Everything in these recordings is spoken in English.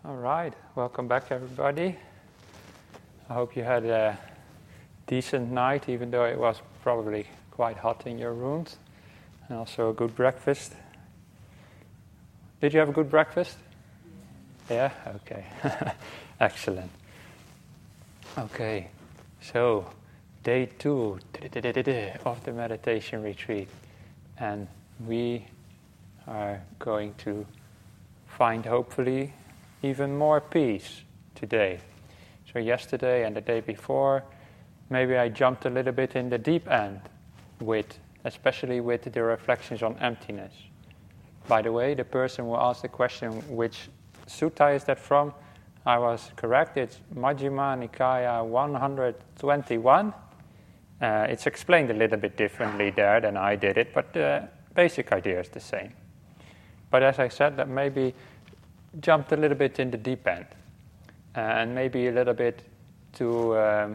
All right, welcome back everybody. I hope you had a decent night, even though it was probably quite hot in your rooms, and also a good breakfast. Did you have a good breakfast? Yeah? Okay. Excellent. Okay, so day 2 of the meditation retreat, and we are going to find, hopefully, even more peace today. So yesterday and the day before, maybe I jumped a little bit in the deep end, especially with the reflections on emptiness. By the way, the person who asked the question, which sutta is that from? I was correct, it's Majjhima Nikaya 121. It's explained a little bit differently there than I did it, but the basic idea is the same. But as I said, that maybe jumped a little bit in the deep end, and maybe a little bit too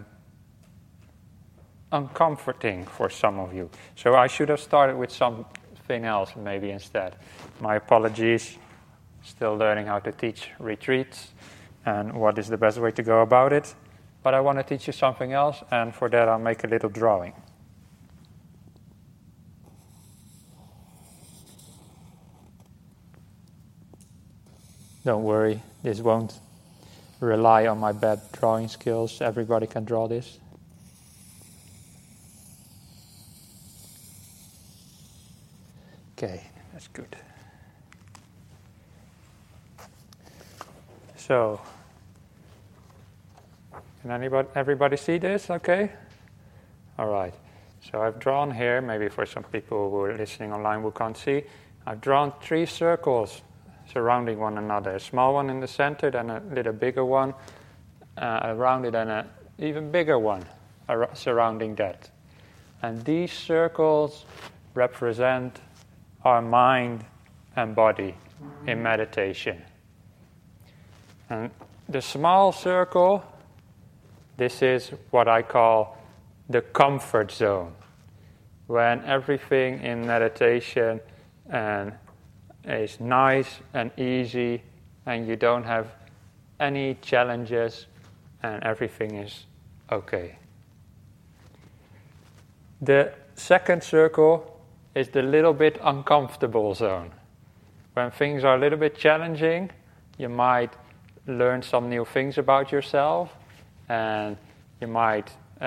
uncomforting for some of you. So I should have started with something else maybe instead. My apologies, still learning how to teach retreats and what is the best way to go about it. But I want to teach you something else, and for that I'll make a little drawing. Don't worry, this won't rely on my bad drawing skills. Everybody can draw this. Okay, that's good. So, can everybody see this? Okay? All right. So I've drawn here, maybe for some people who are listening online who can't see, I've drawn 3 circles surrounding one another. A small one in the center, then a little bigger one around it, and an even bigger one surrounding that. And these circles represent our mind and body in meditation. And the small circle, this is what I call the comfort zone, when everything in meditation is nice and easy, and you don't have any challenges, and everything is okay. The second circle is the little bit uncomfortable zone. When things are a little bit challenging, you might learn some new things about yourself, and you might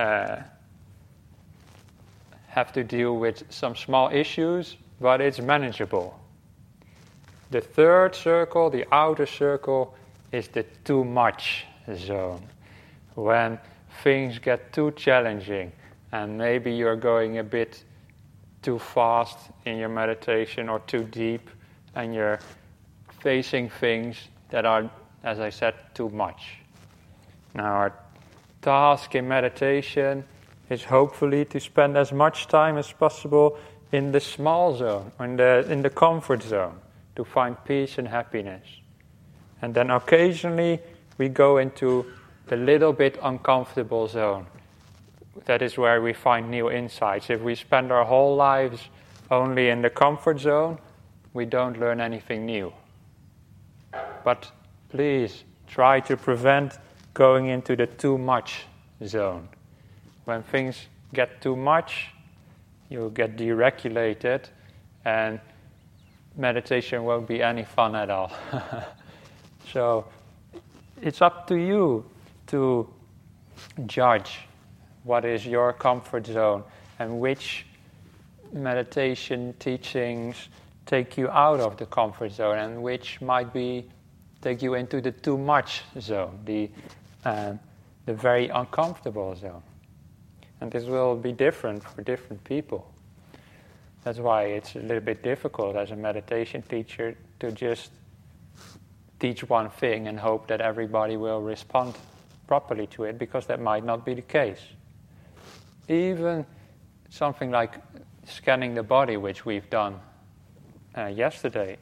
have to deal with some small issues, but it's manageable. The third circle, the outer circle, is the too much zone. When things get too challenging and maybe you're going a bit too fast in your meditation or too deep, and you're facing things that are, as I said, too much. Now, our task in meditation is hopefully to spend as much time as possible in the small zone, in the comfort zone, to find peace and happiness. And then occasionally we go into the little bit uncomfortable zone. That is where we find new insights. If we spend our whole lives only in the comfort zone, we don't learn anything new. But please try to prevent going into the too much zone. When things get too much, you'll get deregulated, and meditation won't be any fun at all. So it's up to you to judge what is your comfort zone and which meditation teachings take you out of the comfort zone and which might take you into the too much zone, the very uncomfortable zone. And this will be different for different people. That's why it's a little bit difficult as a meditation teacher to just teach one thing and hope that everybody will respond properly to it, because that might not be the case. Even something like scanning the body, which we've done yesterday,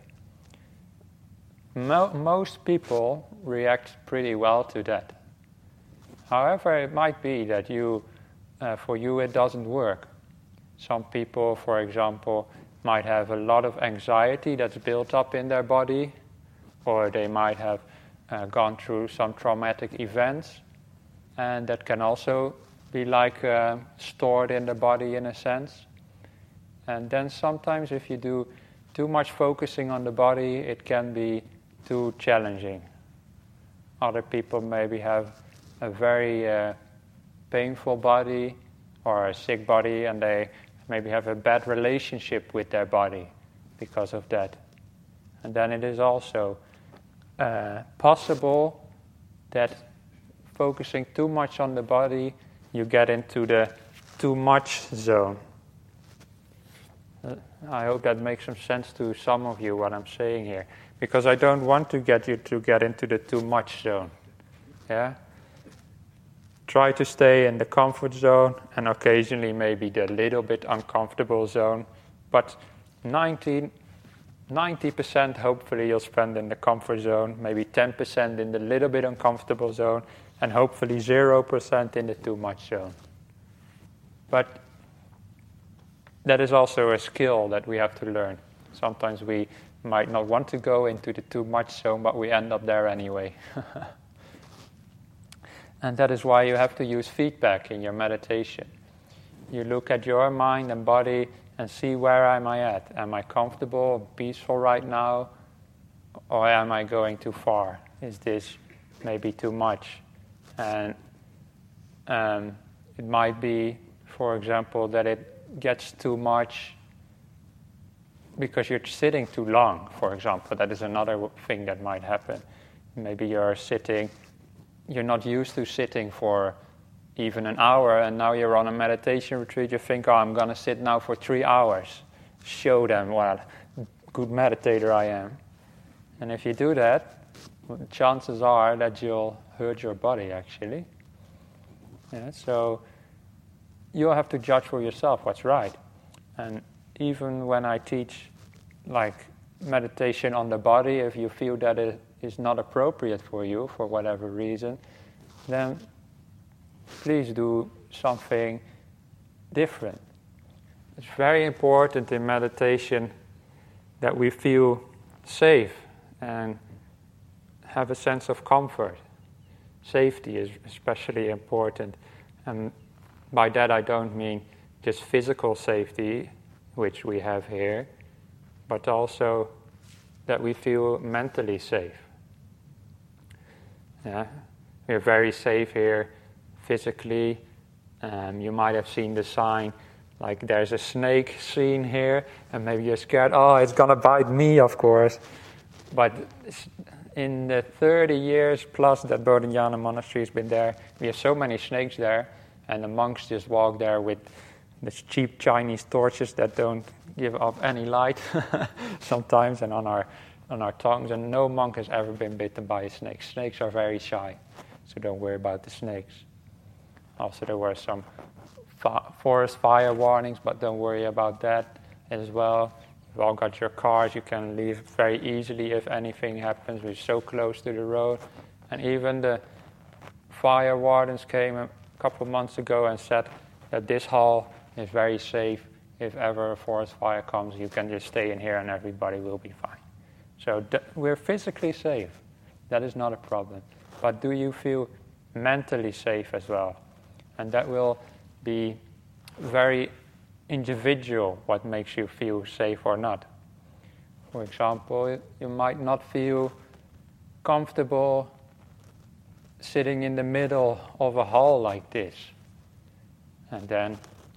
most people react pretty well to that. However, it might be that for you it doesn't work. Some people, for example, might have a lot of anxiety that's built up in their body, or they might have gone through some traumatic events, and that can also be like stored in the body in a sense. And then sometimes if you do too much focusing on the body, it can be too challenging. Other people maybe have a very painful body or a sick body, and they maybe have a bad relationship with their body because of that. And then it is also possible that focusing too much on the body, you get into the too much zone. I hope that makes some sense to some of you, what I'm saying here. Because I don't want to get you to get into the too much zone. Yeah? Try to stay in the comfort zone and occasionally maybe the little bit uncomfortable zone. But 90% hopefully you'll spend in the comfort zone, maybe 10% in the little bit uncomfortable zone, and hopefully 0% in the too much zone. But that is also a skill that we have to learn. Sometimes we might not want to go into the too much zone, but we end up there anyway. And that is why you have to use feedback in your meditation. You look at your mind and body and see, where am I at? Am I comfortable, peaceful right now? Or am I going too far? Is this maybe too much? And it might be, for example, that it gets too much because you're sitting too long, for example. That is another thing that might happen. Maybe you're not used to sitting for even an hour, and now you're on a meditation retreat, you think, I'm going to sit now for 3 hours. Show them what good meditator I am. And if you do that, chances are that you'll hurt your body, actually. Yeah, so you'll have to judge for yourself what's right. And even when I teach like meditation on the body, if you feel that it is not appropriate for you for whatever reason, then please do something different. It's very important in meditation that we feel safe and have a sense of comfort. Safety is especially important. And by that I don't mean just physical safety, which we have here, but also that we feel mentally safe. Yeah? We're very safe here physically. You might have seen the sign, like there's a snake scene here, and maybe you're scared, it's going to bite me, of course. But in the 30 years plus that Bodhinyana Monastery has been there, we have so many snakes there, and the monks just walk there with the cheap Chinese torches that don't give off any light sometimes, and on our tongues, and no monk has ever been bitten by a snake. Snakes are very shy, so don't worry about the snakes. Also, there were some forest fire warnings, but don't worry about that as well. You've all got your cars, you can leave very easily if anything happens. We're so close to the road. And even the fire wardens came a couple of months ago and said that this hall is very safe. If ever a forest fire comes, you can just stay in here and everybody will be fine. So we're physically safe. That is not a problem. But do you feel mentally safe as well? And that will be very individual, what makes you feel safe or not. For example, you might not feel comfortable sitting in the middle of a hall like this. And then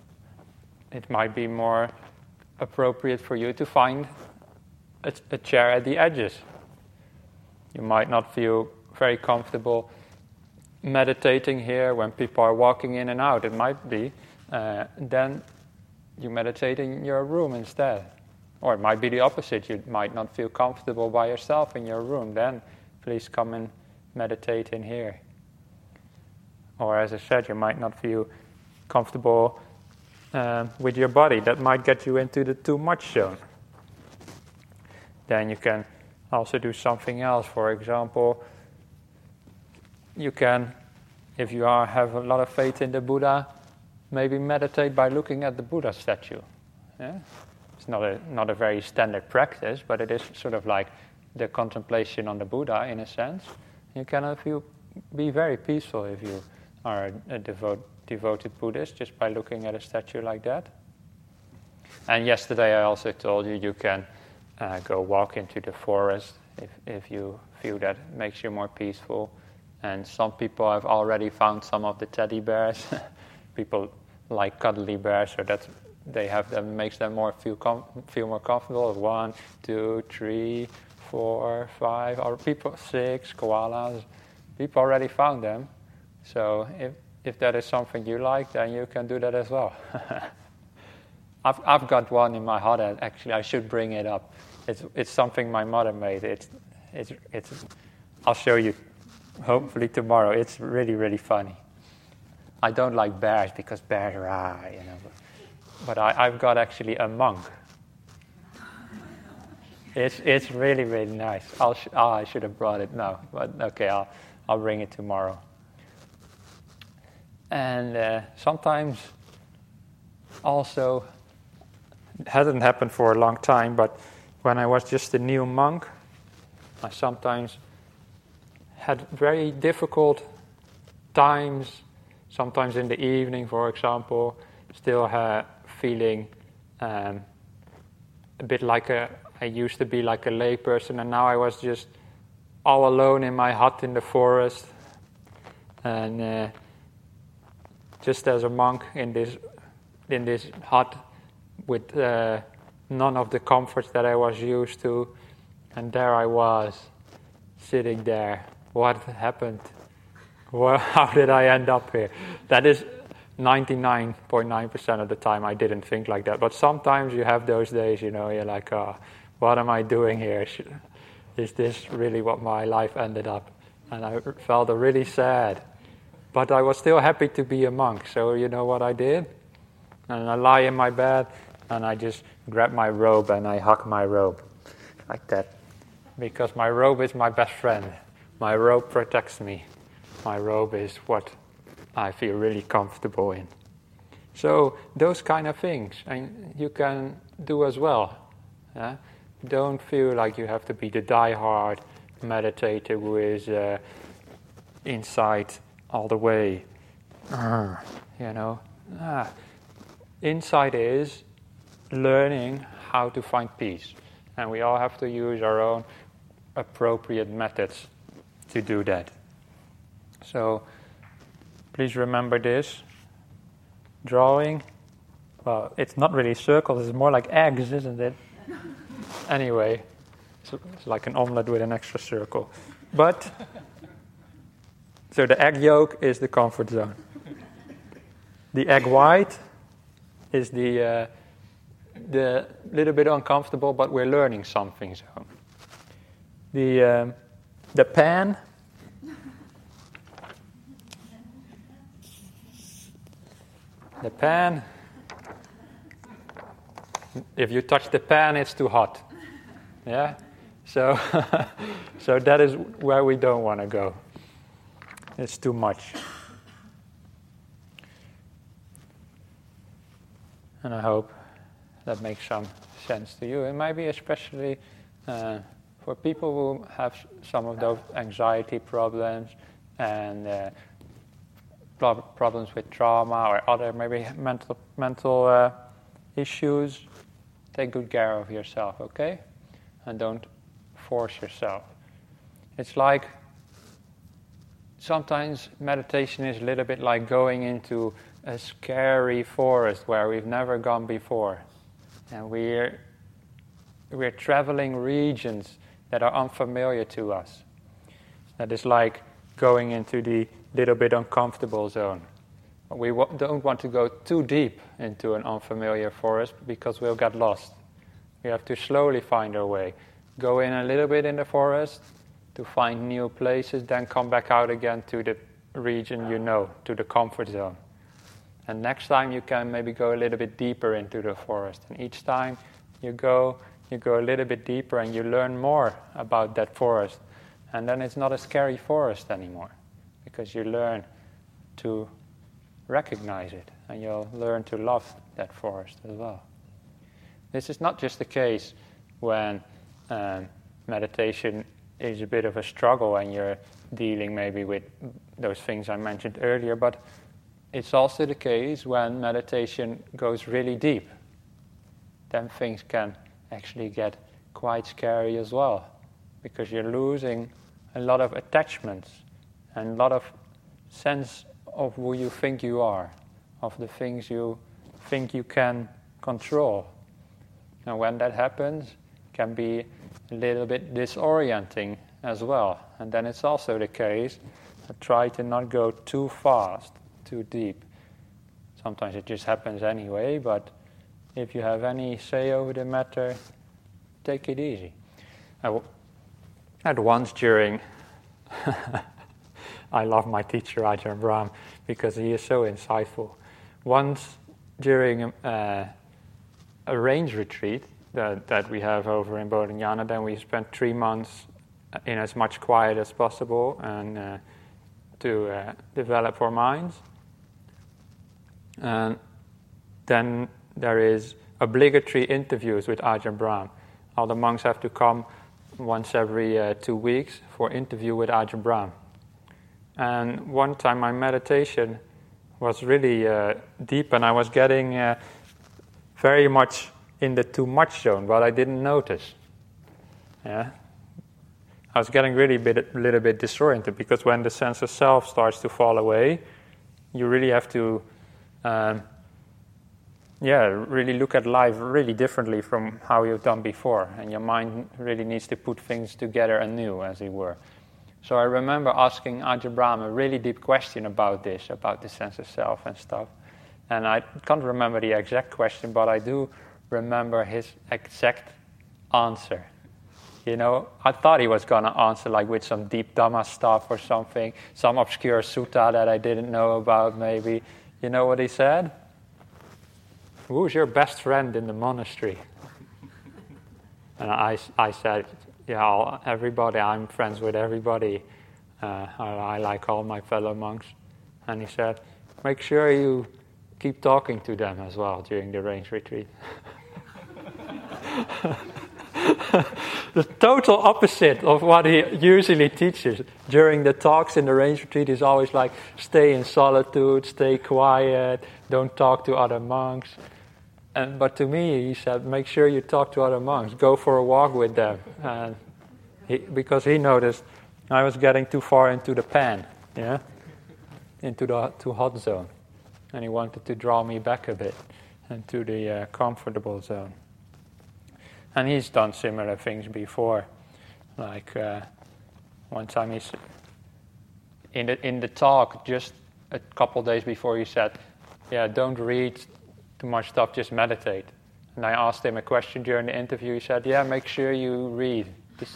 it might be more appropriate for you to find a chair at the edges. You might not feel very comfortable meditating here when people are walking in and out. It might be. Then you meditate in your room instead. Or it might be the opposite. You might not feel comfortable by yourself in your room. Then please come and meditate in here. Or as I said, you might not feel comfortable with your body. That might get you into the too much zone. Then you can also do something else. For example, you can, if you have a lot of faith in the Buddha, maybe meditate by looking at the Buddha statue. Yeah? It's not a very standard practice, but it is sort of like the contemplation on the Buddha in a sense. You can be very peaceful if you are a devoted Buddhist just by looking at a statue like that. And yesterday I also told you can go walk into the forest if you feel that makes you more peaceful. And some people have already found some of the teddy bears. People like cuddly bears, so that they have them makes them feel more comfortable. 1, 2, 3, 4, 5, or people 6 koalas. People already found them. So if that is something you like, then you can do that as well. I've got one in my hut, and actually I should bring it up. It's something my mother made. It's I'll show you hopefully tomorrow. It's really, really funny. I don't like bears because bears are, but I've got actually a monk. It's really, really nice. I should have brought it now, but okay, I'll bring it tomorrow. And sometimes also, it hasn't happened for a long time, but when I was just a new monk, I sometimes had very difficult times, sometimes in the evening, for example, still feeling a bit like I used to be like a lay person, and now I was just all alone in my hut in the forest, and just as a monk in this hut with none of the comforts that I was used to, and there I was sitting there. What happened? How did I end up here? That is 99.9% of the time I didn't think like that. But sometimes you have those days, you're like, what am I doing here? Is this really what my life ended up? And I felt really sad. But I was still happy to be a monk. So you know what I did? And I lie in my bed and I just grab my robe and I hug my robe like that. Because my robe is my best friend. My robe protects me. My robe is what I feel really comfortable in. So those kind of things, and you can do as well. Yeah? Don't feel like you have to be the die-hard meditator who is inside all the way. Insight is learning how to find peace. And we all have to use our own appropriate methods to do that. So please remember this. Drawing, well, it's not really circles, it's more like eggs, isn't it? Anyway, it's like an omelette with an extra circle. But, so the egg yolk is the comfort zone. The egg white is the little bit uncomfortable, but we're learning something zone. The pan, if you touch the pan, it's too hot. Yeah? So, so that is where we don't want to go. It's too much. And I hope that makes some sense to you. It might be especially for people who have some of those anxiety problems and problems with trauma or other maybe mental issues. Take good care of yourself, okay? And don't force yourself. It's like sometimes meditation is a little bit like going into a scary forest where we've never gone before. And we're traveling regions that are unfamiliar to us. That is like going into the little bit uncomfortable zone. We don't want to go too deep into an unfamiliar forest because we'll get lost. We have to slowly find our way. Go in a little bit in the forest to find new places, then come back out again to the region to the comfort zone. And next time you can maybe go a little bit deeper into the forest. And each time you go a little bit deeper and you learn more about that forest. And then it's not a scary forest anymore, because you learn to recognize it, and you'll learn to love that forest as well. This is not just the case when meditation is a bit of a struggle and you're dealing maybe with those things I mentioned earlier, but it's also the case when meditation goes really deep. Then things can actually get quite scary as well, because you're losing a lot of attachments and a lot of sense of who you think you are, of the things you think you can control. And when that happens, it can be a little bit disorienting as well. And then it's also the case, try to not go too fast, too deep. Sometimes it just happens anyway, but if you have any say over the matter, take it easy. At once during, I love my teacher Ajahn Brahm because he is so insightful. Once during a range retreat that we have over in Bodhinyana, then we spent 3 months in as much quiet as possible and to develop our minds. And then there is obligatory interviews with Ajahn Brahm. All the monks have to come once every 2 weeks for interview with Ajahn Brahm. And one time my meditation was really deep, and I was getting very much in the too much zone, but I didn't notice. Yeah, I was getting really a little bit disoriented, because when the sense of self starts to fall away, you really have to really look at life really differently from how you've done before, and your mind really needs to put things together anew, as it were. So I remember asking Ajahn Brahm a really deep question about this, about the sense of self and stuff. And I can't remember the exact question, but I do remember his exact answer. You know, I thought he was going to answer like with some deep Dhamma stuff or something, some obscure sutta that I didn't know about maybe. You know what he said? Who's your best friend in the monastery? And I said, yeah, everybody, I'm friends with everybody. I like all my fellow monks. And he said, make sure you keep talking to them as well during the range retreat. The total opposite of what he usually teaches. During the talks in the range retreat, he's always like, stay in solitude, stay quiet, don't talk to other monks. But to me, he said, make sure you talk to other monks, go for a walk with them. And because he noticed I was getting too far into the pan, yeah, into the too hot zone. And he wanted to draw me back a bit into the comfortable zone. And he's done similar things before. Like one time he's in the talk, just a couple days before, he said, yeah, don't read too much stuff, just meditate. And I asked him a question during the interview. He said, yeah, make sure you read.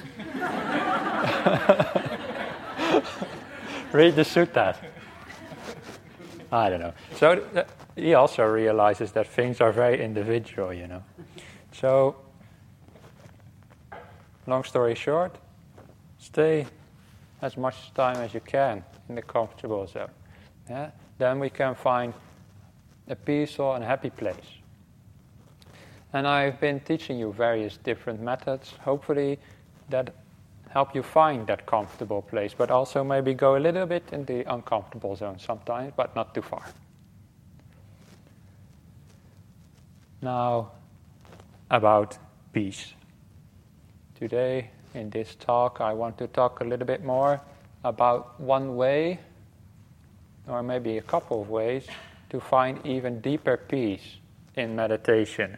Read the suttas. I don't know. So he also realizes that things are very individual, you know. So, long story short, stay as much time as you can in the comfortable zone. Yeah? Then we can find a peaceful and happy place. And I've been teaching you various different methods, hopefully that help you find that comfortable place, but also maybe go a little bit in the uncomfortable zone sometimes, but not too far. Now, about peace. Today, in this talk, I want to talk a little bit more about one way, or maybe a couple of ways, to find even deeper peace in meditation.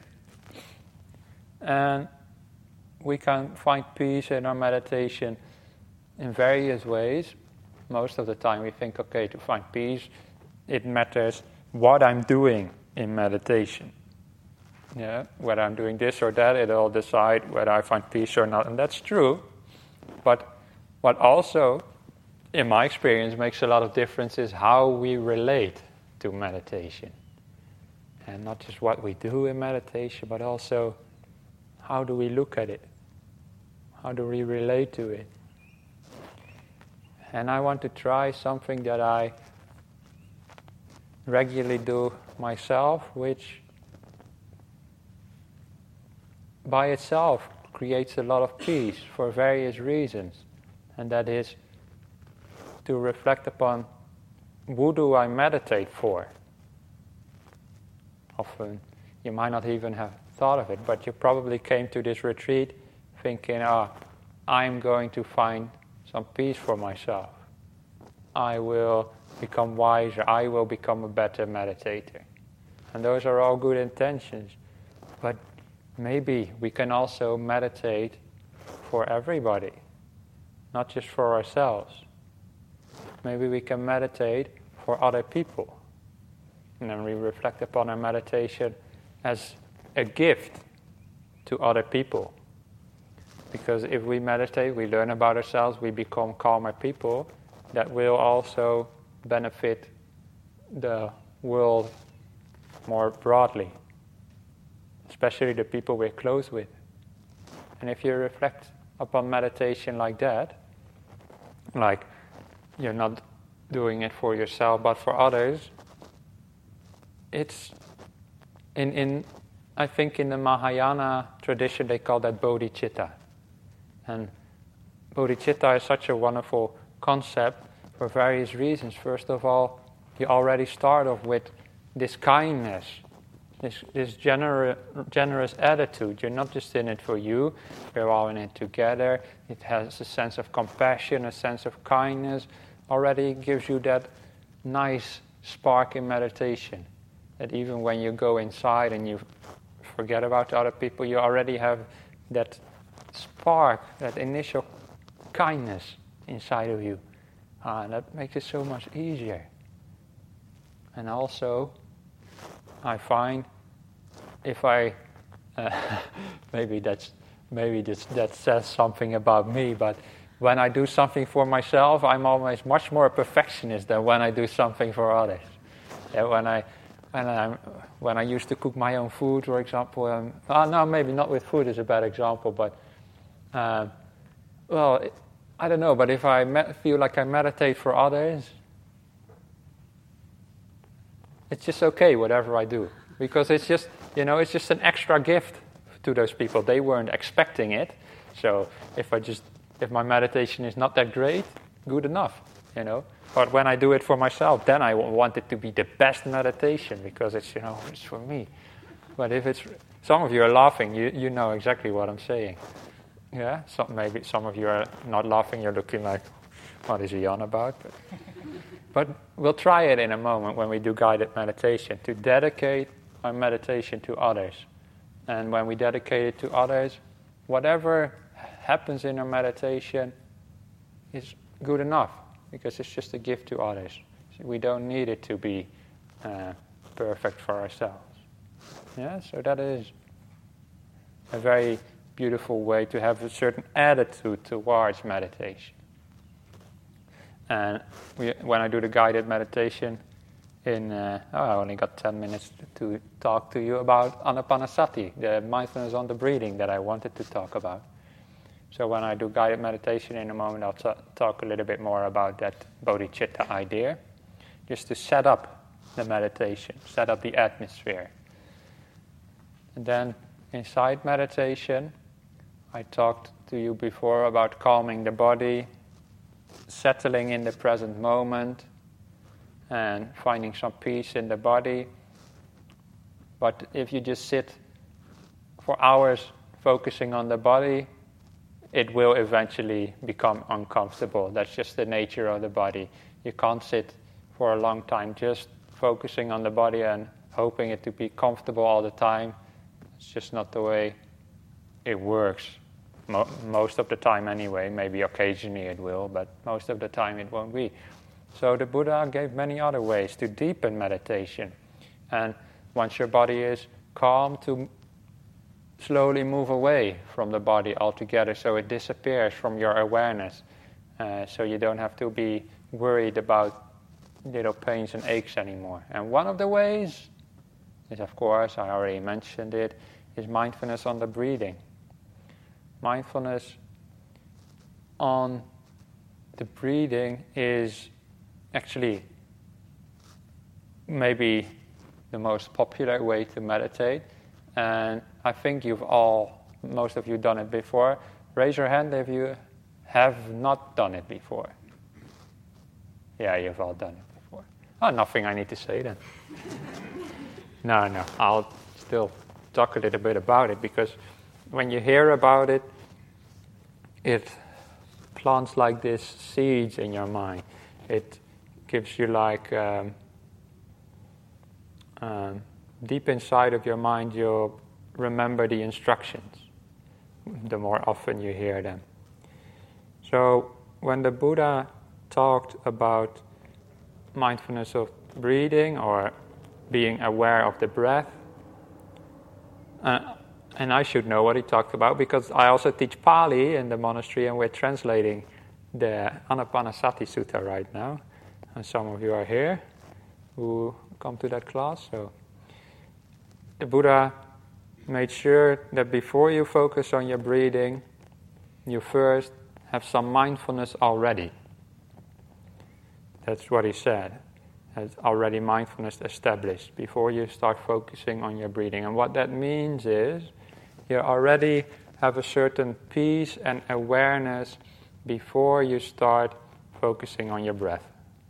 And we can find peace in our meditation in various ways. Most of the time we think, okay, to find peace, it matters what I'm doing in meditation. Yeah, whether I'm doing this or that, it'll decide whether I find peace or not. And that's true. But what also, in my experience, makes a lot of difference is how we relate to meditation. And not just what we do in meditation, but also how do we look at it? How do we relate to it? And I want to try something that I regularly do myself, which by itself creates a lot of peace for various reasons. And that is to reflect upon, who do I meditate for? Often you might not even have thought of it, but you probably came to this retreat thinking, I'm going to find some peace for myself. I will become wiser. I will become a better meditator. And those are all good intentions. But maybe we can also meditate for everybody, not just for ourselves. Maybe we can meditate for other people. And then we reflect upon our meditation as a gift to other people. Because if we meditate, we learn about ourselves, we become calmer people, that will also benefit the world more broadly, especially the people we're close with. And if you reflect upon meditation like that, like you're not doing it for yourself but for others, it's I think in the Mahayana tradition they call that bodhicitta. And bodhicitta is such a wonderful concept for various reasons. First of all, you already start off with this kindness, this generous attitude. You're not just in it for you, we're all in it together. It has a sense of compassion, a sense of kindness. Already gives you that nice spark in meditation. That even when you go inside and you forget about other people, you already have that spark, that initial kindness inside of you. That makes it so much easier. And also, I find if I maybe that says something about me, but when I do something for myself, I'm always much more a perfectionist than when I do something for others. Yeah, when I used to cook my own food, for example, no, maybe not with food is a bad example, but I don't know. But if I feel like I meditate for others, it's just okay, whatever I do, because it's just an extra gift to those people. They weren't expecting it, so if my meditation is not that great, good enough, But when I do it for myself, then I want it to be the best meditation because it's for me. But if it's, some of you are laughing, you know exactly what I'm saying. Yeah, maybe some of you are not laughing. You're looking like, what is he on about? But we'll try it in a moment when we do guided meditation, to dedicate our meditation to others. And when we dedicate it to others, whatever happens in our meditation is good enough, because it's just a gift to others. We don't need it to be perfect for ourselves. Yeah, so that is a very beautiful way to have a certain attitude towards meditation. And when I do the guided meditation, I only got 10 minutes to talk to you about Anapanasati, the mindfulness on the breathing that I wanted to talk about. So when I do guided meditation in a moment, I'll talk a little bit more about that bodhicitta idea, just to set up the meditation, set up the atmosphere. And then inside meditation, I talked to you before about calming the body, settling in the present moment, and finding some peace in the body. But if you just sit for hours focusing on the body, it will eventually become uncomfortable. That's just the nature of the body. You can't sit for a long time just focusing on the body and hoping it to be comfortable all the time. It's just not the way it works. Most of the time anyway. Maybe occasionally it will, but most of the time it won't be. So the Buddha gave many other ways to deepen meditation. And once your body is calm, to slowly move away from the body altogether so it disappears from your awareness. So you don't have to be worried about little pains and aches anymore. And one of the ways is, of course, I already mentioned it, is mindfulness on the breathing. Mindfulness on the breathing is actually maybe the most popular way to meditate. And I think most of you done it before. Raise your hand if you have not done it before. Yeah, you've all done it before. Oh, nothing I need to say then. No, I'll still talk a little bit about it, because when you hear about it, it plants like this seeds in your mind. It gives you like deep inside of your mind, you'll remember the instructions the more often you hear them. So when the Buddha talked about mindfulness of breathing or being aware of the breath, and I should know what he talked about because I also teach Pali in the monastery and we're translating the Anapanasati Sutta right now. And some of you are here who come to that class. So the Buddha made sure that before you focus on your breathing, you first have some mindfulness already. That's what he said. Has already mindfulness established before you start focusing on your breathing. And what that means is you already have a certain peace and awareness before you start focusing on your breath.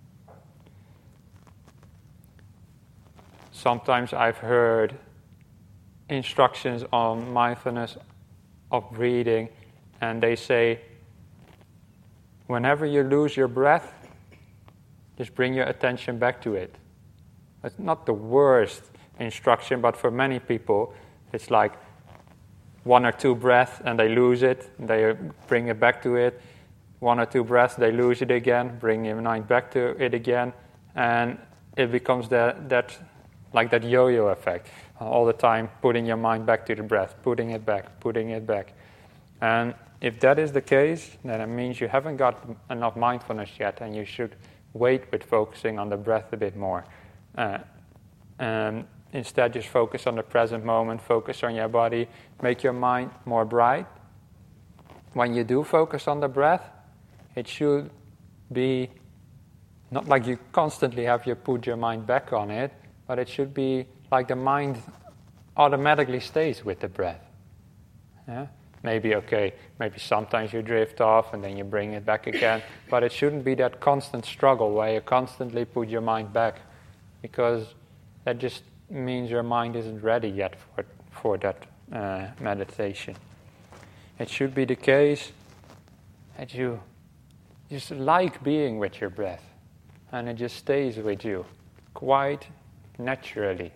Sometimes I've heard instructions on mindfulness of breathing, and they say, whenever you lose your breath, just bring your attention back to it. It's not the worst instruction, but for many people, it's like 1 or 2 breaths and they lose it, they bring it back to it. 1 or 2 breaths, they lose it again, bring your mind back to it again, and it becomes that yo-yo effect. All the time putting your mind back to the breath, putting it back. And if that is the case, then it means you haven't got enough mindfulness yet, and you should wait with focusing on the breath a bit more. And instead just focus on the present moment, focus on your body, make your mind more bright. When you do focus on the breath, it should be not like you constantly have to put your mind back on it, but it should be like the mind automatically stays with the breath. Yeah? Maybe sometimes you drift off and then you bring it back again, but it shouldn't be that constant struggle where you constantly put your mind back, because that just means your mind isn't ready yet for that meditation. It should be the case that you just like being with your breath, and it just stays with you quite naturally.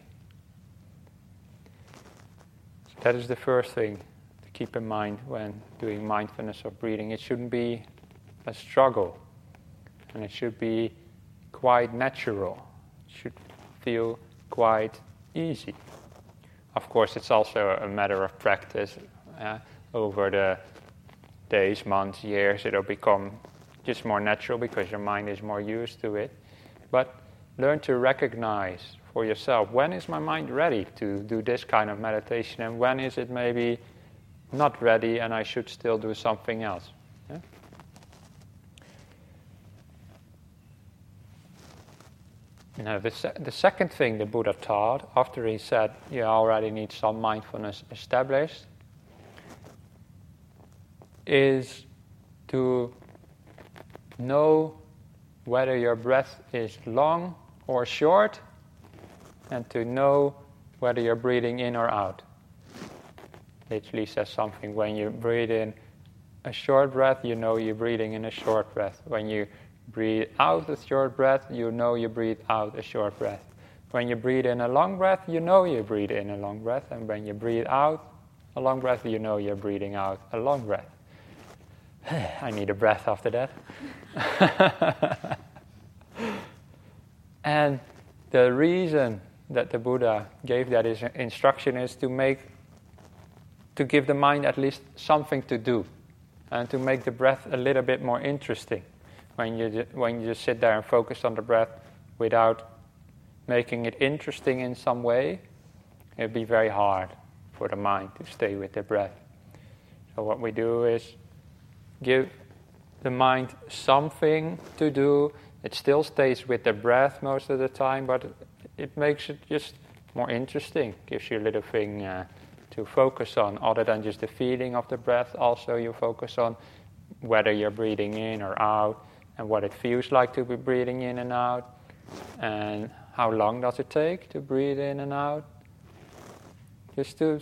So that is the first thing to keep in mind when doing mindfulness of breathing. It shouldn't be a struggle, and it should be quite natural. It should feel quite easy. Of course, it's also a matter of practice. Over the days, months, years, it'll become just more natural because your mind is more used to it. But learn to recognize for yourself, when is my mind ready to do this kind of meditation, and when is it maybe not ready and I should still do something else. Yeah? Now, the second thing the Buddha taught, after he said you already need some mindfulness established, is to know whether your breath is long or short, and to know whether you're breathing in or out. Literally says something, when you breathe in a short breath, you know you're breathing in a short breath. When you breathe out a short breath, you know you breathe out a short breath. When you breathe in a long breath, you know you breathe in a long breath. And when you breathe out a long breath, you know you're breathing out a long breath. I need a breath after that. And the reason that the Buddha gave that instruction is to give the mind at least something to do, and to make the breath a little bit more interesting. When you just sit there and focus on the breath without making it interesting in some way, it'd be very hard for the mind to stay with the breath. So what we do is give the mind something to do. It still stays with the breath most of the time, but it makes it just more interesting. Gives you a little thing to focus on, other than just the feeling of the breath. Also, you focus on whether you're breathing in or out, and what it feels like to be breathing in and out, and how long does it take to breathe in and out. Just to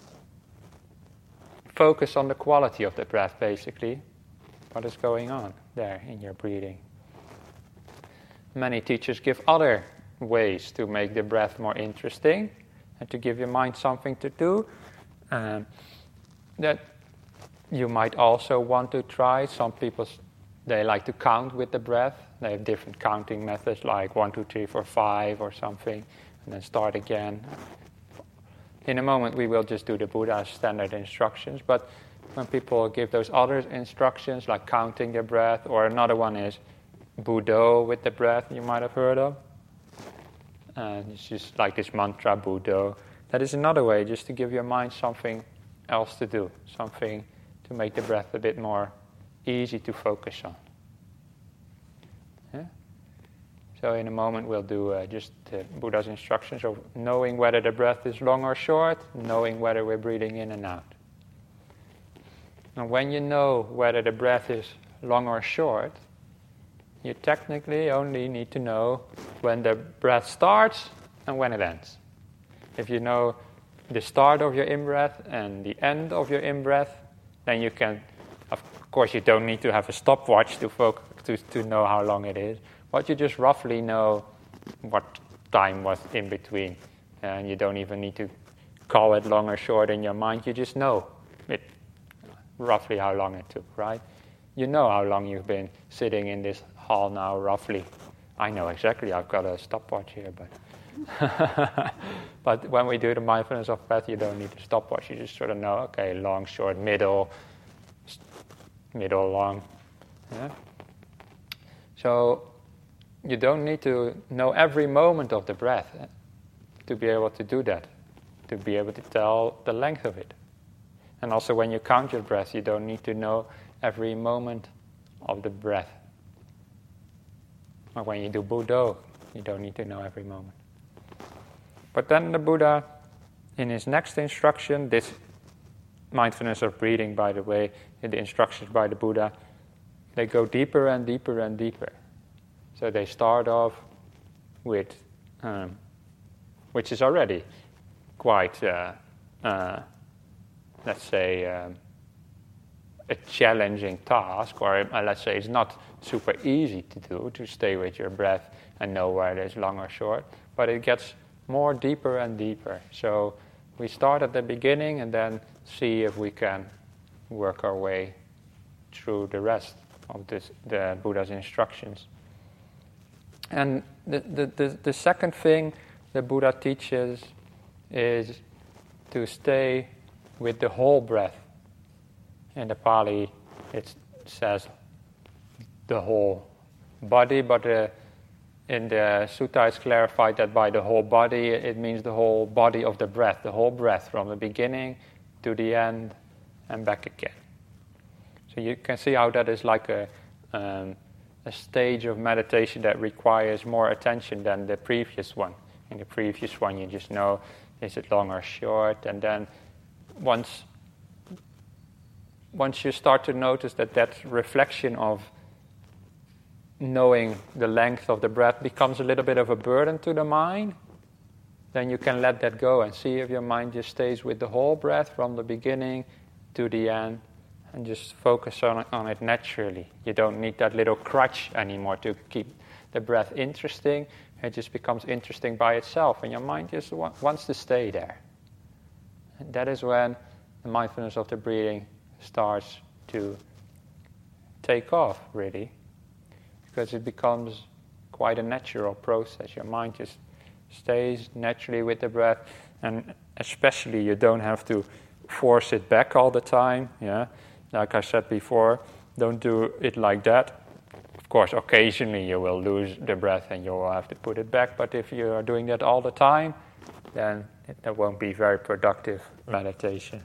focus on the quality of the breath, basically, what is going on there in your breathing. Many teachers give other ways to make the breath more interesting and to give your mind something to do. That you might also want to try. Some people, they like to count with the breath. They have different counting methods like 1, 2, 3, 4, 5 or something, and then start again. In a moment we will just do the Buddha's standard instructions, but when people give those other instructions like counting the breath, or another one is Buddho with the breath, you might have heard of. It's just like this mantra, Buddho. That is another way just to give your mind something else to do, something to make the breath a bit more easy to focus on. Yeah? So in a moment we'll do just Buddha's instructions of knowing whether the breath is long or short, knowing whether we're breathing in and out. And when you know whether the breath is long or short, you technically only need to know when the breath starts and when it ends. If you know the start of your in-breath and the end of your in-breath, then you can, of course you don't need to have a stopwatch to know how long it is, but you just roughly know what time was in between. And you don't even need to call it long or short in your mind, you just know it, roughly how long it took, right? You know how long you've been sitting in this hall now, roughly. I know exactly, I've got a stopwatch here, but but when we do the mindfulness of breath, you don't need a stopwatch. You just sort of know, okay, long, short, middle, long. Yeah? So you don't need to know every moment of the breath to be able to do that, to be able to tell the length of it. And also when you count your breath, you don't need to know every moment of the breath. Or when you do Buddho, you don't need to know every moment. But then the Buddha, in his next instruction, this mindfulness of breathing, by the way, in the instructions by the Buddha, they go deeper and deeper and deeper. So they start off with, which is already quite, let's say, a challenging task, or let's say it's not super easy to do, to stay with your breath and know whether it's long or short, but it gets more deeper and deeper. So we start at the beginning and then see if we can work our way through the rest of the Buddha's instructions. And the second thing the Buddha teaches is to stay with the whole breath. In the Pali, it says the whole body, but in the Sutta it's clarified that by the whole body, it means the whole body of the breath, the whole breath from the beginning to the end and back again. So you can see how that is like a stage of meditation that requires more attention than the previous one. In the previous one, you just know, is it long or short? And then once you start to notice that reflection of knowing the length of the breath becomes a little bit of a burden to the mind, then you can let that go and see if your mind just stays with the whole breath from the beginning to the end and just focus on it naturally. You don't need that little crutch anymore to keep the breath interesting. It just becomes interesting by itself and your mind just wants to stay there. And that is when the mindfulness of the breathing starts to take off, really, because it becomes quite a natural process. Your mind just stays naturally with the breath, and especially you don't have to force it back all the time. Yeah, like I said before, don't do it like that. Of course, occasionally you will lose the breath and you will have to put it back, but if you are doing that all the time, then that won't be very productive meditation.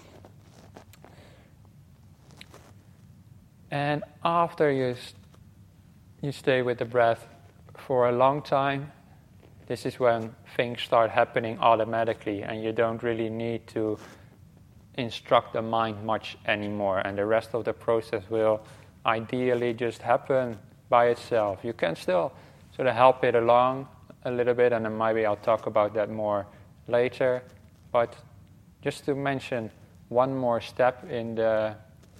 And after you stay with the breath for a long time, this is when things start happening automatically and you don't really need to instruct the mind much anymore, and the rest of the process will ideally just happen by itself. You can still sort of help it along a little bit, and then maybe I'll talk about that more later. But just to mention one more step in the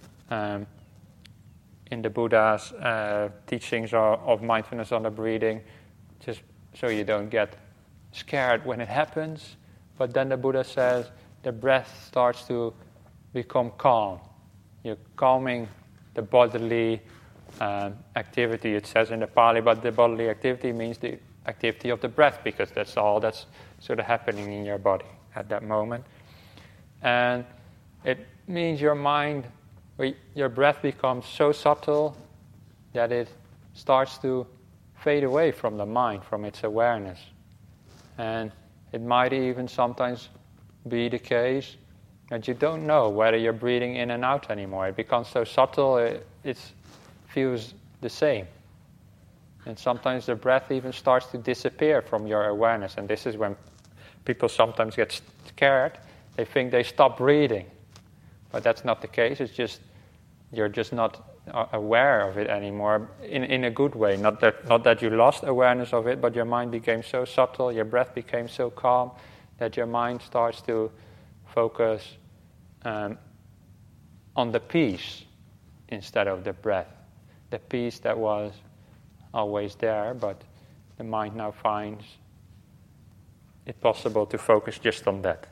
Buddha's teachings of mindfulness on the breathing, just so you don't get scared when it happens. But then the Buddha says the breath starts to become calm. You're calming the bodily activity, it says in the Pali, but the bodily activity means the activity of the breath, because that's all that's sort of happening in your body at that moment. And it means your mind, your breath becomes so subtle that it starts to fade away from the mind, from its awareness. And it might even sometimes be the case that you don't know whether you're breathing in and out anymore. It becomes so subtle, it feels the same. And sometimes the breath even starts to disappear from your awareness. And this is when people sometimes get scared. They think they stop breathing. But that's not the case. It's just, you're just not aware of it anymore in a good way. Not that you lost awareness of it, but your mind became so subtle, your breath became so calm, that your mind starts to focus on the peace instead of the breath. The peace that was always there, but the mind now finds it possible to focus just on that.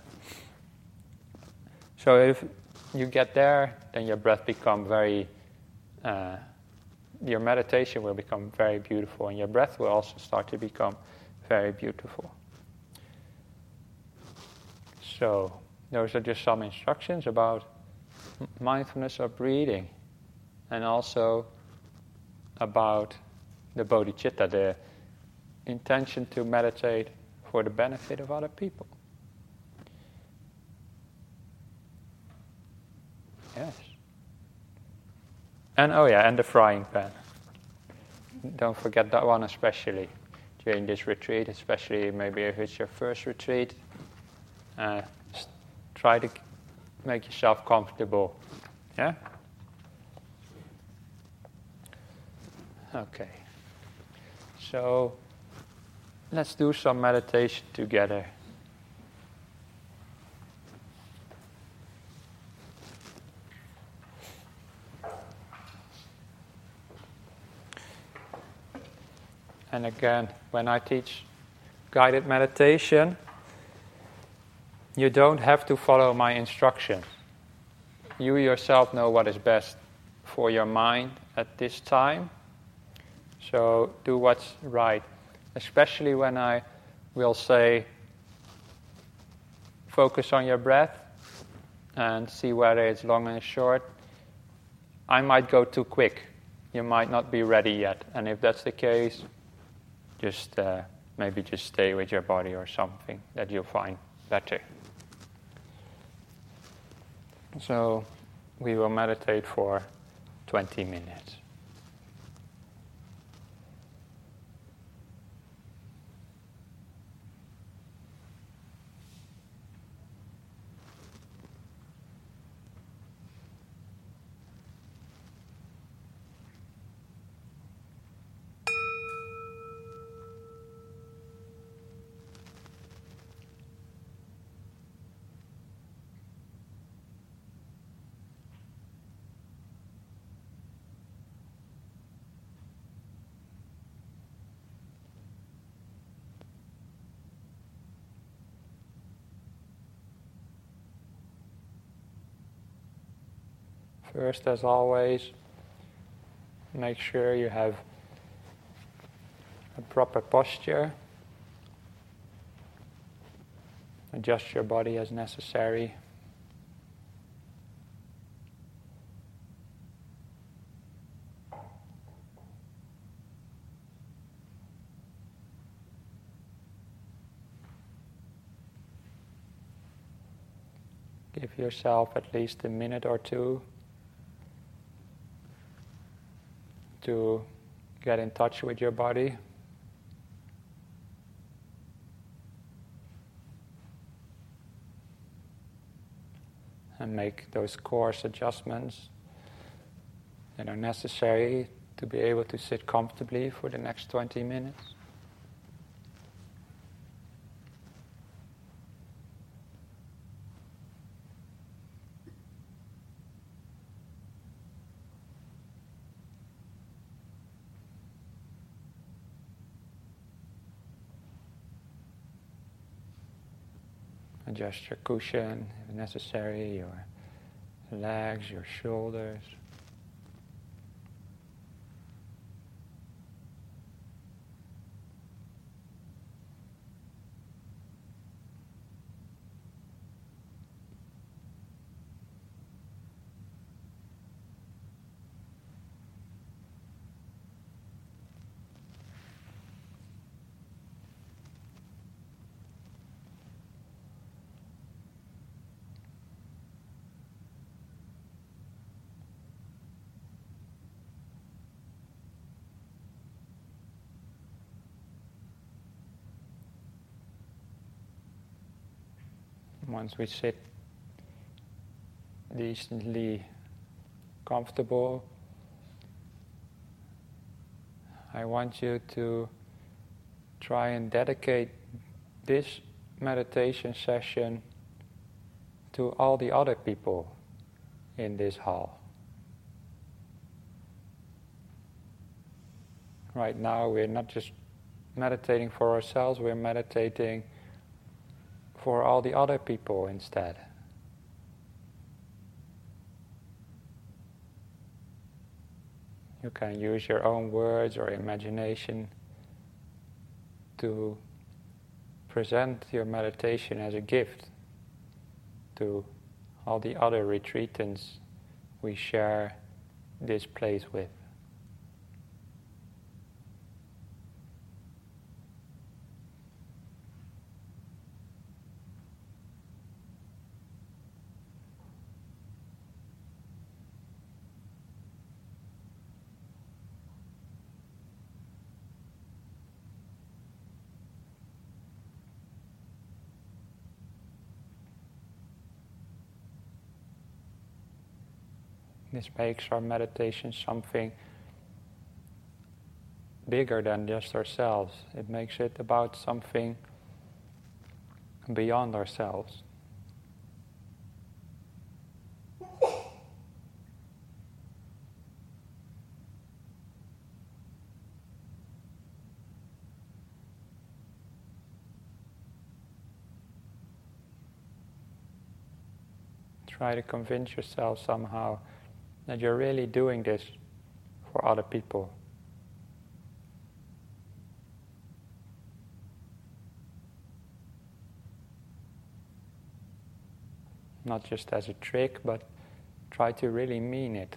So if you get there, then your breath become very, your meditation will become very beautiful, and your breath will also start to become very beautiful. So those are just some instructions about mindfulness of breathing, and also about the bodhicitta, the intention to meditate for the benefit of other people. Yes. And and the frying pan. Don't forget that one, especially during this retreat, especially maybe if it's your first retreat. Try to make yourself comfortable. Yeah? Okay. So let's do some meditation together. And again, when I teach guided meditation, you don't have to follow my instructions. You yourself know what is best for your mind at this time. So do what's right. Especially when I will say, focus on your breath and see whether it's long and short. I might go too quick. You might not be ready yet. And if that's the case, just maybe just stay with your body or something that you'll find better. So we will meditate for 20 minutes. First, as always, make sure you have a proper posture. Adjust your body as necessary. Give yourself at least a minute or two to get in touch with your body. And make those coarse adjustments that are necessary to be able to sit comfortably for the next 20 minutes. Adjust your cushion if necessary, your legs, your shoulders. Once we sit decently comfortable, I want you to try and dedicate this meditation session to all the other people in this hall. Right now we're not just meditating for ourselves, we're meditating for all the other people instead. You can use your own words or imagination to present your meditation as a gift to all the other retreatants we share this place with. This makes our meditation something bigger than just ourselves. It makes it about something beyond ourselves. Try to convince yourself somehow that you're really doing this for other people. Not just as a trick, but try to really mean it.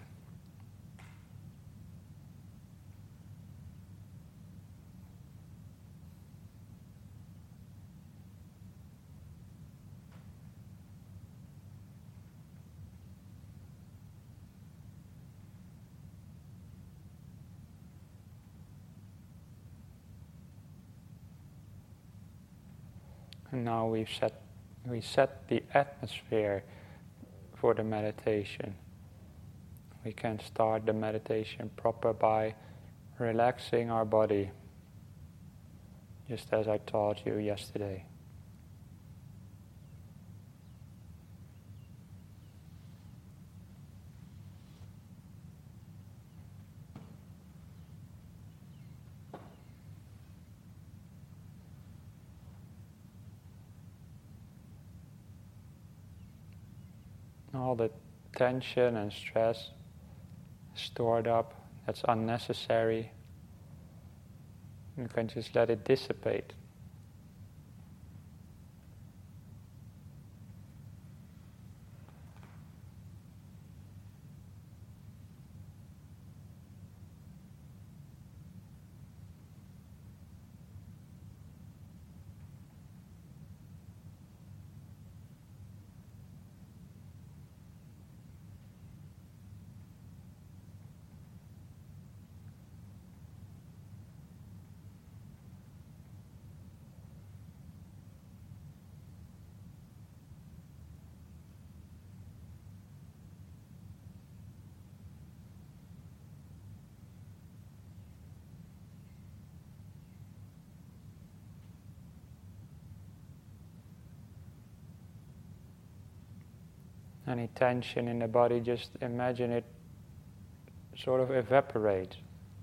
And now we set the atmosphere for the meditation. We can start the meditation proper by relaxing our body, just as I taught you yesterday. All the tension and stress stored up, that's unnecessary. You can just let it dissipate. Any tension in the body, just imagine it sort of evaporate.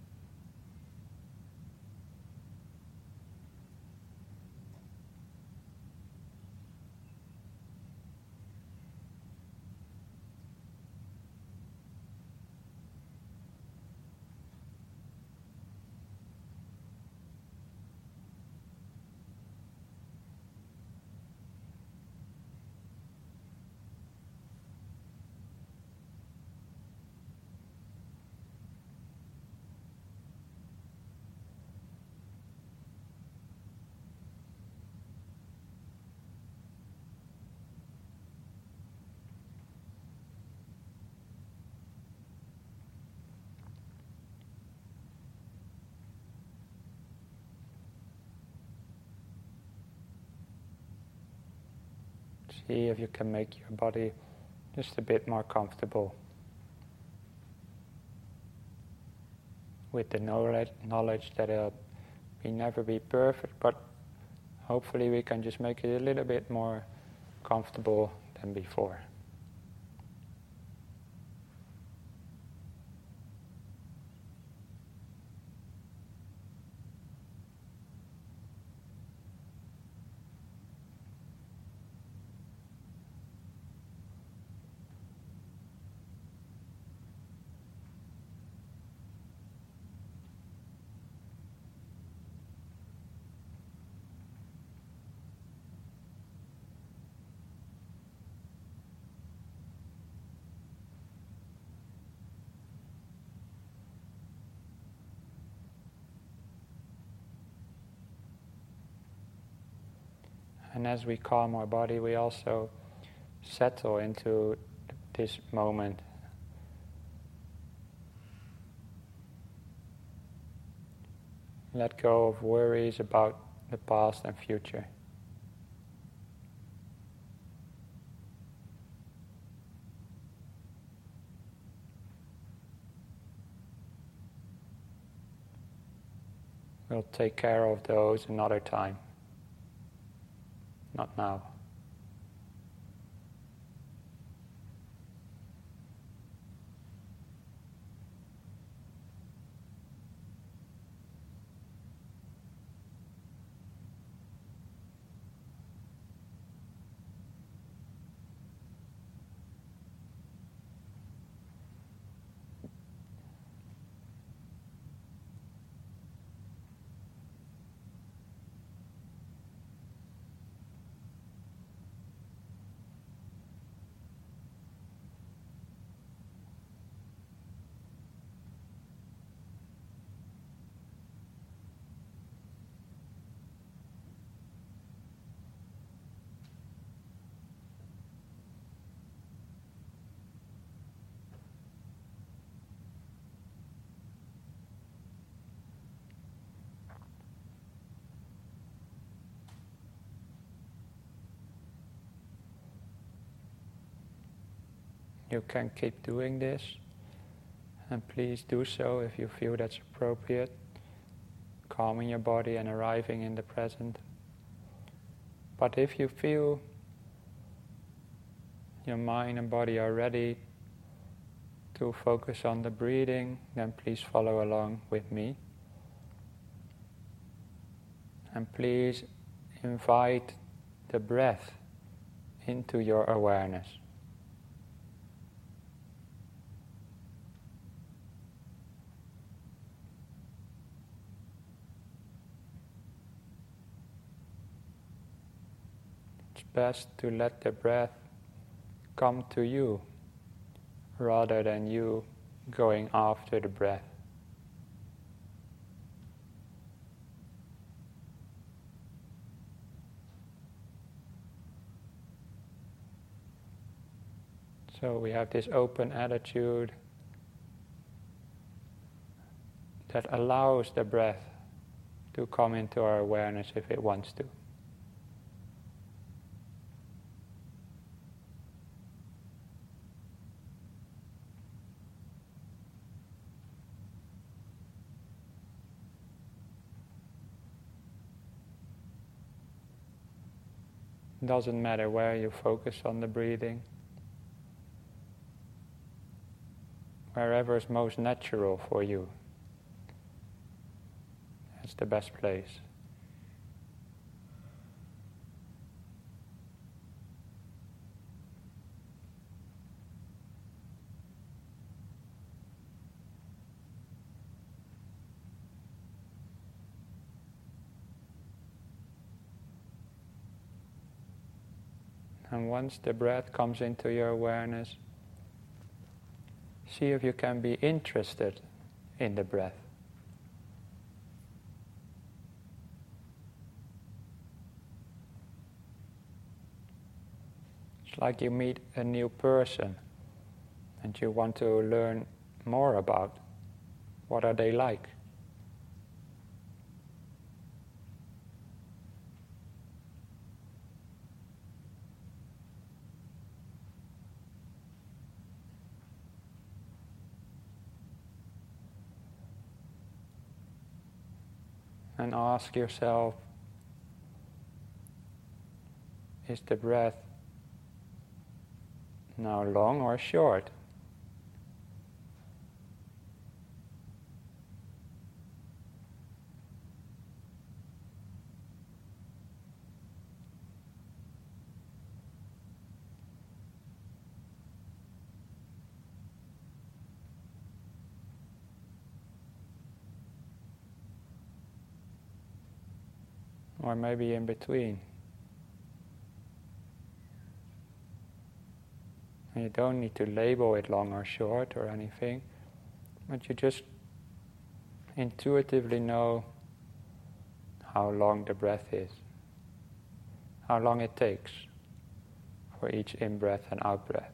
See if you can make your body just a bit more comfortable with the knowledge that it'll never be perfect, but hopefully we can just make it a little bit more comfortable than before. And as we calm our body, we also settle into this moment. Let go of worries about the past and future. We'll take care of those another time. Not now. You can keep doing this, and please do so if you feel that's appropriate, calming your body and arriving in the present. But if you feel your mind and body are ready to focus on the breathing, then please follow along with me. And please invite the breath into your awareness. It's best to let the breath come to you rather than you going after the breath. So we have this open attitude that allows the breath to come into our awareness if it wants to. Doesn't matter where you focus on the breathing. wherever is most natural for you. That's the best place. And once the breath comes into your awareness, see if you can be interested in the breath. It's like you meet a new person and you want to learn more about what are they like. And ask yourself, is the breath now long or short? Or maybe in between. And you don't need to label it long or short or anything, but you just intuitively know how long the breath is, how long it takes for each in-breath and out-breath.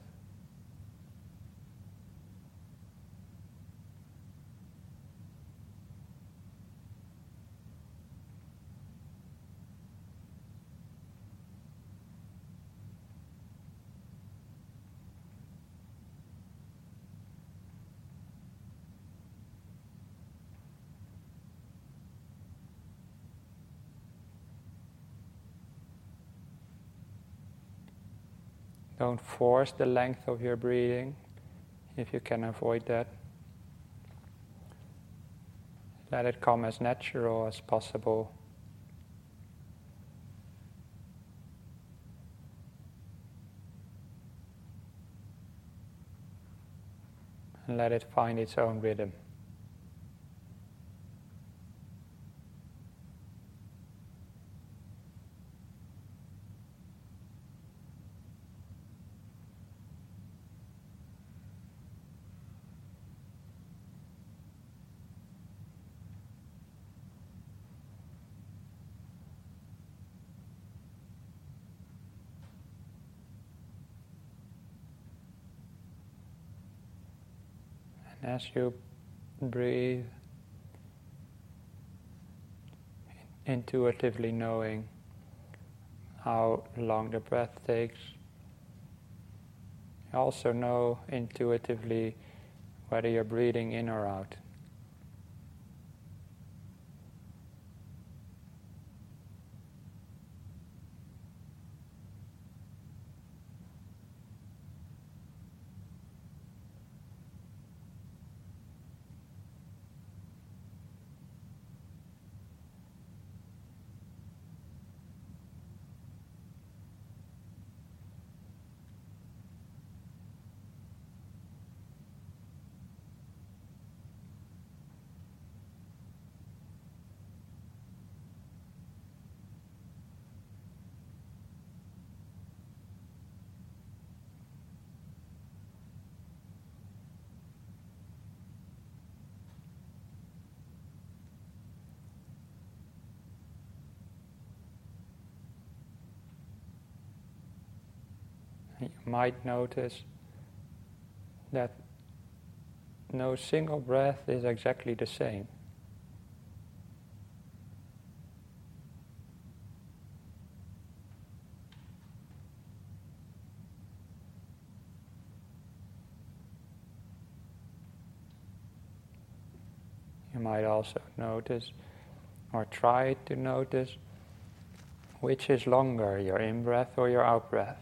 Don't force the length of your breathing, if you can avoid that. Let it come as natural as possible. And let it find its own rhythm. And as you breathe, intuitively knowing how long the breath takes, you also know intuitively whether you're breathing in or out. You might notice that no single breath is exactly the same. You might also notice, or try to notice, which is longer, your in-breath or your out-breath.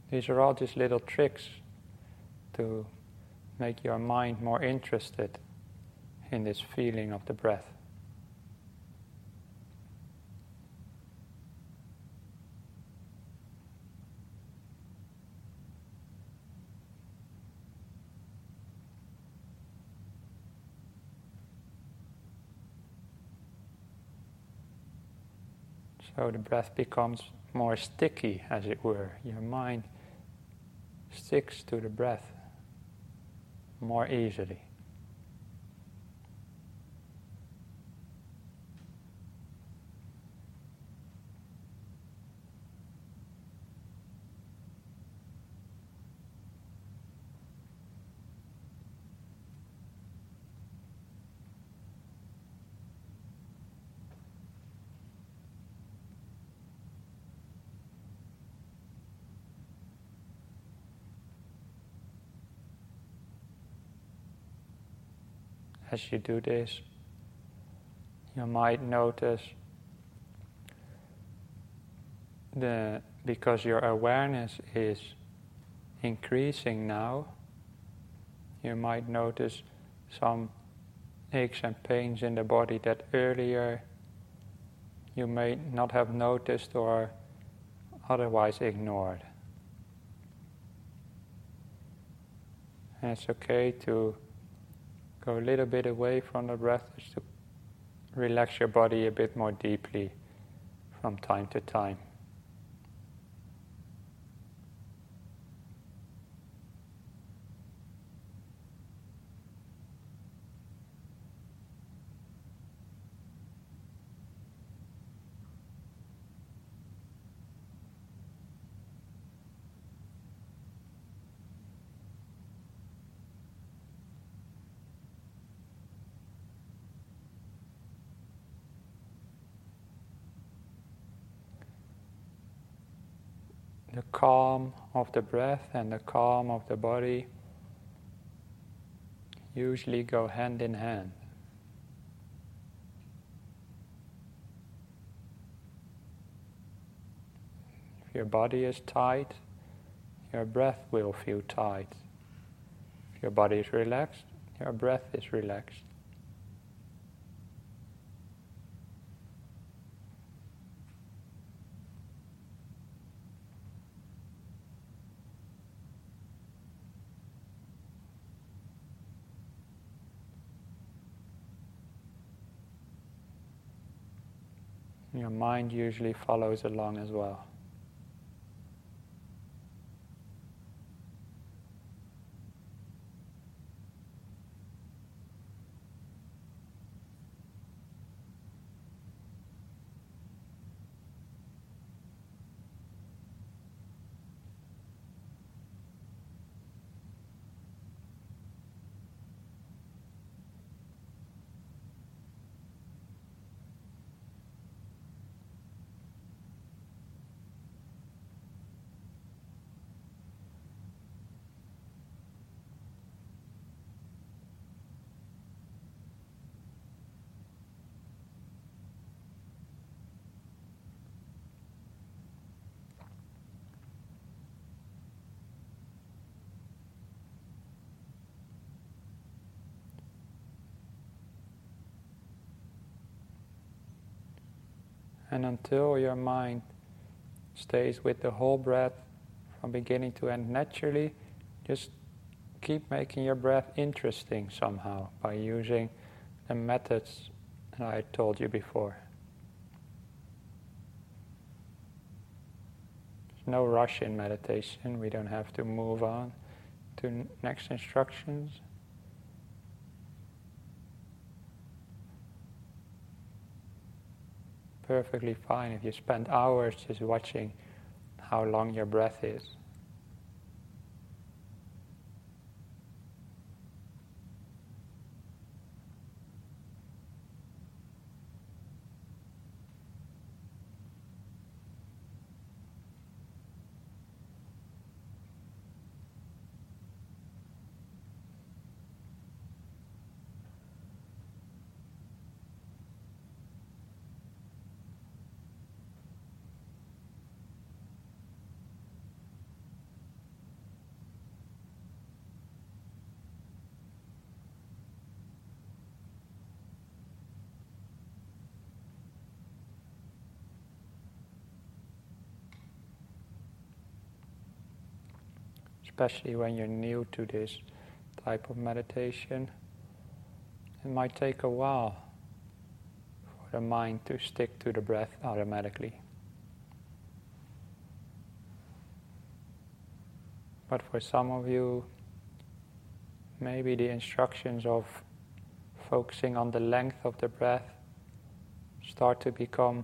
These are all just little tricks to make your mind more interested in this feeling of the breath. So the breath becomes more sticky, as it were. Your mind sticks to the breath more easily. As you do this, you might notice because your awareness is increasing now, you might notice some aches and pains in the body that earlier you may not have noticed or otherwise ignored. And it's okay to go a little bit away from the breath, just to relax your body a bit more deeply from time to time. The calm of the breath and the calm of the body usually go hand in hand. If your body is tight, your breath will feel tight. If your body is relaxed, your breath is relaxed. Your mind usually follows along as well. And until your mind stays with the whole breath from beginning to end naturally, just keep making your breath interesting somehow by using the methods that I told you before. There's no rush in meditation. We don't have to move on to next instructions. Perfectly fine if you spend hours just watching how long your breath is. especially when you're new to this type of meditation. It might take a while for the mind to stick to the breath automatically. But for some of you, maybe the instructions of focusing on the length of the breath start to become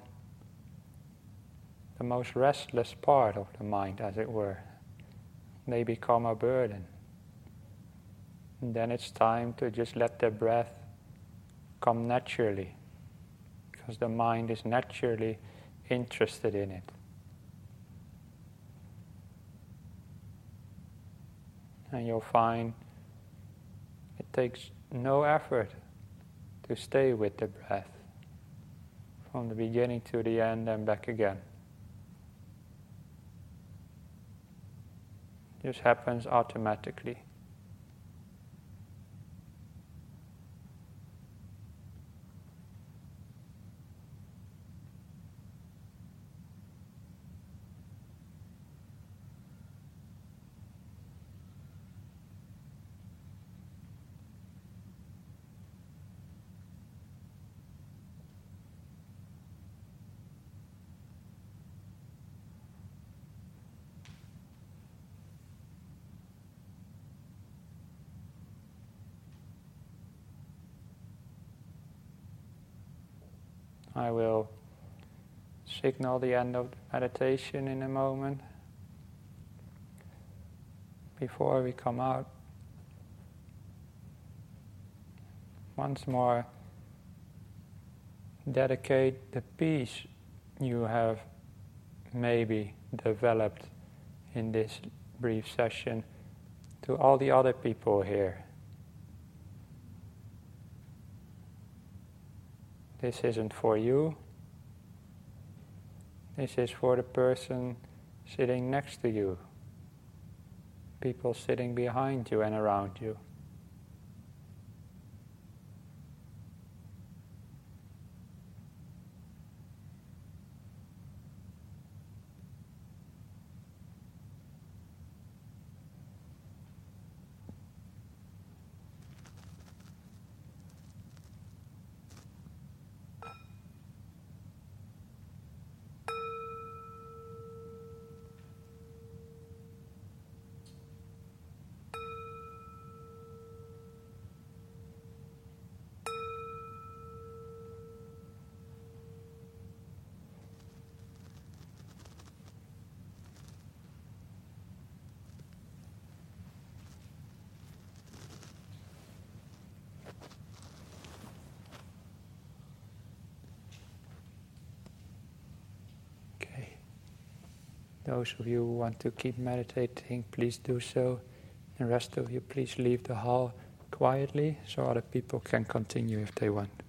the most restless part of the mind, as it were. They become a burden. And then it's time to just let the breath come naturally, because the mind is naturally interested in it. And you'll find it takes no effort to stay with the breath from the beginning to the end and back again. It just happens automatically. I will signal the end of the meditation in a moment. Before we come out, once more, dedicate the peace you have maybe developed in this brief session to all the other people here. This isn't for you. This is for the person sitting next to you, people sitting behind you and around you. Those of you who want to keep meditating, please do so. The rest of you, please leave the hall quietly so other people can continue if they want.